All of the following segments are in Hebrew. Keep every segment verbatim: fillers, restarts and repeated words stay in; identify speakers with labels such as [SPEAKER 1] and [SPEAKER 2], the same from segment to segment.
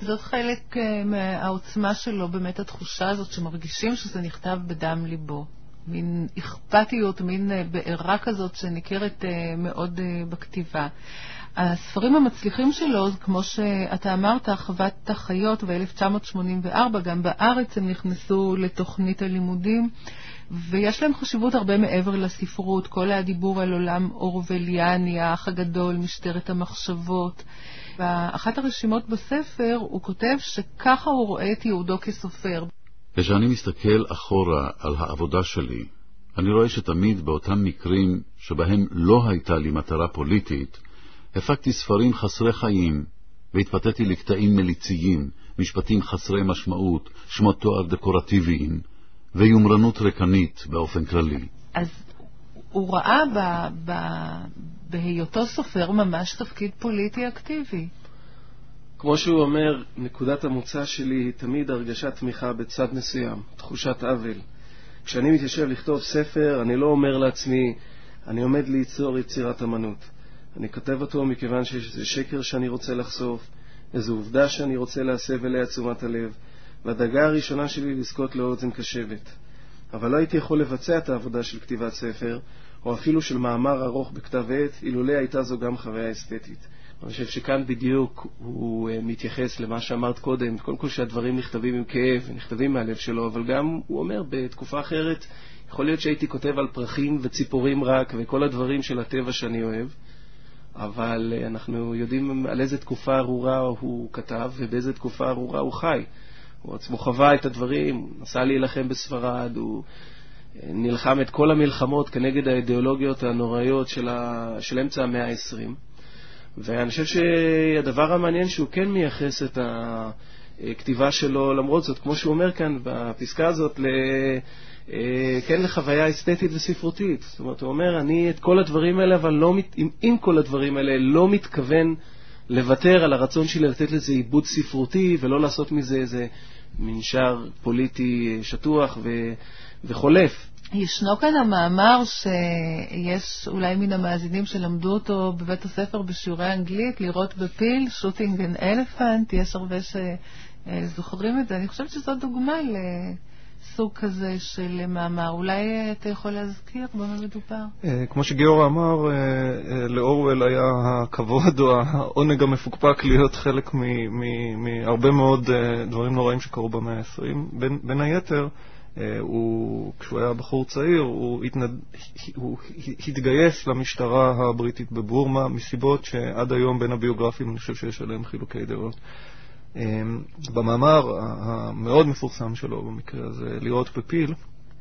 [SPEAKER 1] זאת חלק מהעוצמה שלו, באמת התחושה הזאת שמרגישים שזה נכתב בדם ליבו. מין אכפתיות, מין בעירה כזאת שניכרת מאוד בכתיבה. הספרים המצליחים שלו, כמו שאתה אמרת, חוות החיות ב-אלף תשע מאות שמונים וארבע, גם בארץ הם נכנסו לתוכנית הלימודים, ויש להם חשיבות הרבה מעבר לספרות, כל הדיבור על עולם אורווליאני, האח הגדול, משטרת המחשבות. באחת הרשימות בספר הוא כותב שככה הוא רואה את יהודו כסופר.
[SPEAKER 2] כשאני מסתכל אחורה על העבודה שלי, אני רואה שתמיד באותם מקרים שבהם לא הייתה לי מטרה פוליטית, הפקתי ספרים חסרי חיים, והתפתיתי לקטעים מליציים, משפטים חסרי משמעות, שמות תואר דקורטיביים, ויומרנות רקנית באופן כללי.
[SPEAKER 1] אז הוא ראה ב, ב, בהיותו סופר ממש תפקיד פוליטי אקטיבי.
[SPEAKER 3] כמו שהוא אומר, נקודת המוצא שלי היא תמיד הרגשת תמיכה בצד מסוים, תחושת עוול. כשאני מתיישב לכתוב ספר, אני לא אומר לעצמי, אני עומד ליצור יצירת אמנות. אני כותב אותו מכיוון שיש איזה שקר שאני רוצה לחשוף, איזו עובדה שאני רוצה להסב אליה תשומת הלב, והדאגה הראשונה שלי לזכות לאוזן קשבת. אבל לא הייתי יכול לבצע את העבודה של כתיבת ספר, או אפילו של מאמר ארוך בכתב עת, אילולא הייתה זו גם חוויה אסתטית. אני חושב שכאן בדיוק הוא מתייחס למה שאמרת קודם, קודם כל שהדברים נכתבים עם כאב, נכתבים מהלב שלו, אבל גם הוא אומר בתקופה אחרת, יכול להיות שהייתי כותב על פרחים וציפורים רק, וכל הדברים של הטבע שאני אוהב, אבל אנחנו יודעים על איזה תקופה ארורה הוא כתב, ובאיזה תקופה ארורה הוא חי. הוא עצמו חווה את הדברים, הוא נסע להילחם בספרד, הוא נלחם את כל המלחמות כנגד האידיאולוגיות הנוראיות של, ה... של אמצע המאה העשרים. ואני חושב שהדבר המעניין שהוא כן מייחס את הכתיבה שלו, למרות זאת, כמו שהוא אומר כאן בפסקה הזאת, ל... כן לחוויה אסתטית וספרותית. זאת אומרת, הוא אומר, אני את כל הדברים האלה, אבל לא, עם, עם כל הדברים האלה, לא מתכוון לוותר על הרצון שלי לתת לזה עיבוד ספרותי, ולא לעשות מזה איזה מנשר פוליטי שטוח ו... וחולף.
[SPEAKER 1] ישנו כאן המאמר שיש אולי מן המאזינים שלמדו אותו בבית הספר בשיעורי אנגלית, לראות בפיל, shooting an elephant, יש הרבה שזוכרים את זה. אני חושבת שזו דוגמה לסוג כזה של מאמר. אולי אתה יכול להזכיר במה מדובר?
[SPEAKER 4] כמו שגיאור אמר, לאורוול היה הכבוד או העונג המפוקפק להיות חלק מהרבה מאוד דברים נוראים שקרו במאה העשרים. בין היתר, הוא, כשהוא היה בחור צעיר, הוא, התנד... הוא התגייס למשטרה הבריטית בבורמה, מסיבות שעד היום בין הביוגרפים אני חושב שיש עליהם חילוקי דעות. במאמר המאוד מפורסם שלו במקרה הזה, לראות בפיל,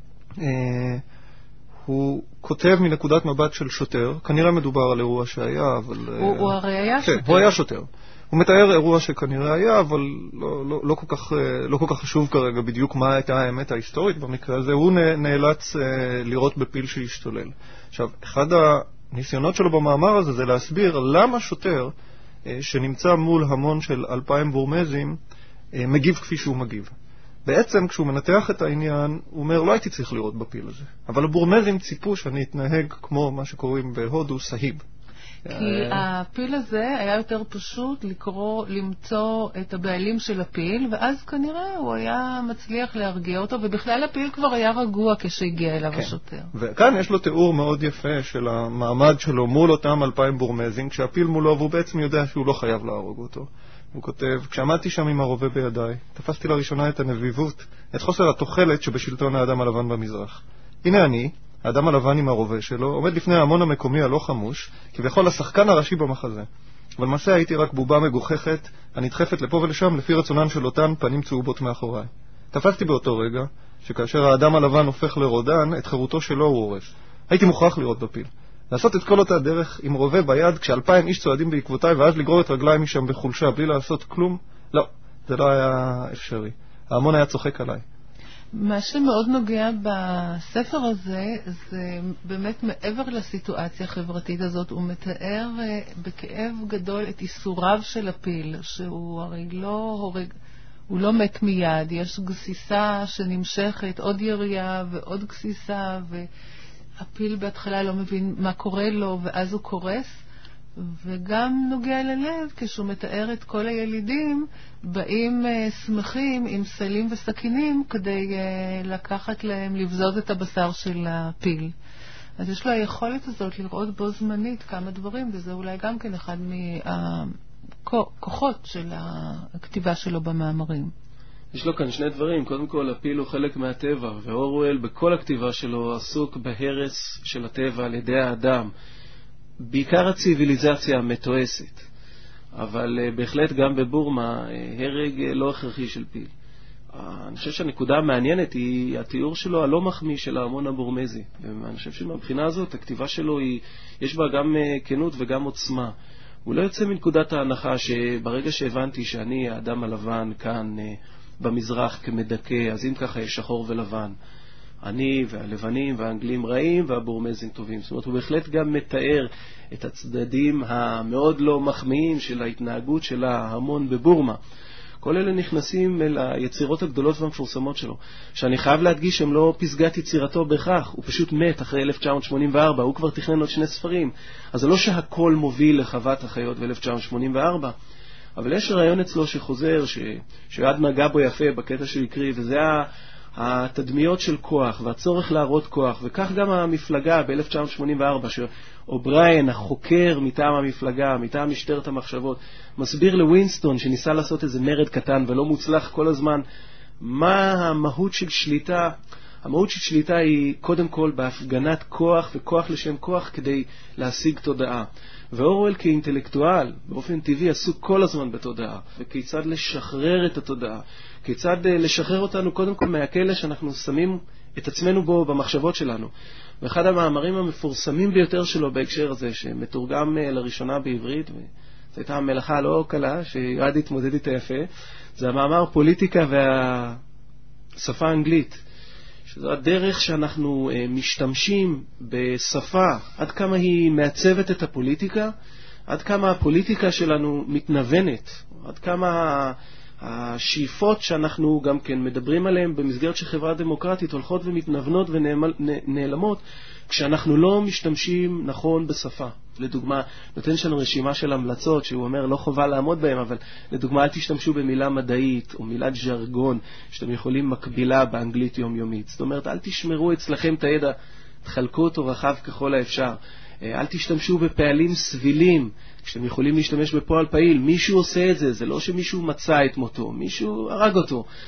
[SPEAKER 4] הוא כותב מנקודת מבט של שוטר, כנראה מדובר על אירוע שהיה, אבל...
[SPEAKER 1] הוא, הוא הרי היה שוטר.
[SPEAKER 4] הוא היה שוטר. הוא מתאר אירוע שכנראה היה, אבל לא, לא, לא, כל כך, לא כל כך חשוב כרגע בדיוק מה הייתה האמת ההיסטורית במקרה הזה. הוא נאלץ לראות בפיל שהשתולל. עכשיו, אחד הניסיונות שלו במאמר הזה זה להסביר למה שוטר שנמצא מול המון של אלפיים בורמזים מגיב כפי שהוא מגיב. בעצם כשהוא מנתח את העניין, הוא אומר, לא הייתי צריך לראות בפיל הזה. אבל הבורמזים ציפו שאני אתנהג כמו מה שקוראים בהודו סהיב.
[SPEAKER 1] כי הפיל הזה היה יותר פשוט לקרוא, למצוא את הבעלים של הפיל, ואז כנראה הוא היה מצליח להרגיע אותו, ובכלל הפיל כבר היה רגוע כשהגיע אליו השוטר.
[SPEAKER 4] וכאן יש לו תיאור מאוד יפה של המעמד שלו מול אותם אלפיים בורמזים, כשהפיל מולו, והוא בעצם יודע שהוא לא חייב להרוג אותו. הוא כותב, כשעמדתי שם עם הרובה בידיי, תפסתי לראשונה את הנביבות, את חוסר התוחלת שבשלטון האדם הלבן במזרח. הנה אני, האדם הלבן עם הרובה שלו, עומד לפני ההמון המקומי הלא חמוש, כביכול השחקן הראשי במחזה. אבל למעשה הייתי רק בובה מגוחכת, הנדחפת לפה ולשם לפי רצונן של אותן פנים צהובות מאחוריי. תפסתי באותו רגע, שכאשר האדם הלבן הופך לרודן, את חירותו שלו הוא הורס. הייתי מוכרח לראות בפיל. לעשות את כל אותה דרך עם רובה ביד, כשאלפיים איש צועדים בעקבותיי, ואז לגרור את רגליי משם בחולשה, בלי לעשות כלום? לא, זה לא היה אפשרי. ההמון היה צוחק עליי.
[SPEAKER 1] מה שמאוד נוגע בספר הזה, זה באמת מעבר לסיטואציה החברתית הזאת, הוא מתאר בכאב גדול את איסוריו של הפיל, שהוא הרי לא הורג, הוא לא מת מיד, יש גסיסה שנמשכת, עוד ירייה ועוד גסיסה, והפיל בהתחלה לא מבין מה קורה לו, ואז הוא קורס, וגם נוגע ללב כשהוא מתאר את כל הילידים באים uh, שמחים עם סלים וסכינים כדי uh, לקחת להם, לבזוז את הבשר של הפיל. אז יש לו היכולת הזאת לראות בו זמנית כמה דברים, וזה אולי גם כן אחד מהכוחות של הכתיבה שלו במאמרים.
[SPEAKER 3] יש לו כאן שני דברים. קודם כל, הפיל הוא חלק מהטבע, ואורוול בכל הכתיבה שלו עסוק בהרס של הטבע על ידי האדם. בעיקר הציביליזציה המתועסת. אבל uh, בהחלט גם בבורמה, uh, הרג uh, לא הכרחי של פיל. Uh, אני חושב שהנקודה המעניינת היא התיאור שלו הלא מחמיא של ההמון הבורמזי. ואני חושב שמבחינה הזאת, הכתיבה שלו היא, יש בה גם uh, כנות וגם עוצמה. הוא לא יוצא מנקודת ההנחה שברגע שהבנתי שאני האדם הלבן כאן uh, במזרח כמדכא, אז אם ככה יש שחור ולבן. אני והלבנים והאנגלים רעים והבורמזים טובים. זאת אומרת, הוא בהחלט גם מתאר את הצדדים המאוד לא מחמיאים של ההתנהגות של ההמון בבורמה. כל אלה נכנסים אל היצירות הגדולות והמפורסמות שלו, שאני חייב להדגיש הם לא פסגת יצירתו בהכרח, הוא פשוט מת אחרי אלף תשע מאות שמונים וארבע, הוא כבר תכנן עוד שני ספרים, אז זה לא שהכל מוביל לחוות החיות ב-אלף תשע מאות שמונים וארבע, אבל יש רעיון אצלו שחוזר, ש... שיועד נגע בו יפה בקטע שהוא הקריא, וזה התדמיות של כוח והצורך להראות כוח, וכך גם המפלגה ב-אלף תשע מאות שמונים וארבע, שאובריין, החוקר מטעם המפלגה, מטעם משטרת המחשבות, מסביר לווינסטון שניסה לעשות איזה מרד קטן ולא מוצלח כל הזמן, מה המהות של שליטה. המהות של שליטה היא קודם כל בהפגנת כוח וכוח לשם כוח כדי להשיג תודעה. ואורוול כאינטלקטואל באופן טבעי עסוק כל הזמן בתודעה, וכיצד לשחרר את התודעה, כיצד לשחרר אותנו קודם כל מהכלא שאנחנו שמים את עצמנו בו במחשבות שלנו. ואחד המאמרים המפורסמים ביותר שלו בהקשר הזה, שמתורגם לראשונה בעברית, וזו הייתה המלאכה לא קלה שיועד התמודד איתה יפה, זה המאמר פוליטיקה והשפה האנגלית, שזו הדרך שאנחנו משתמשים בשפה, עד כמה היא מעצבת את הפוליטיקה, עד כמה הפוליטיקה שלנו מתנוונת, עד כמה השאיפות שאנחנו גם כן מדברים עליהן במסגרת של חברה דמוקרטית הולכות ומתנוונות ונעלמות, כשאנחנו לא משתמשים נכון בשפה. לדוגמה, נותן שלנו רשימה של המלצות שהוא אומר לא חובה לעמוד בהם, אבל לדוגמה אל תשתמשו במילה מדעית או מילת ז'רגון שאתם יכולים מקבילה באנגלית יומיומית. זאת אומרת, אל תשמרו אצלכם את הידע, תחלקו אותו רחב ככל האפשר. אל תשתמשו בפעלים סבילים כשאתם יכולים להשתמש בפועל פעיל. מישהו עושה את זה, זה לא שמישהו מצא את מותו, מישהו הרג אותו.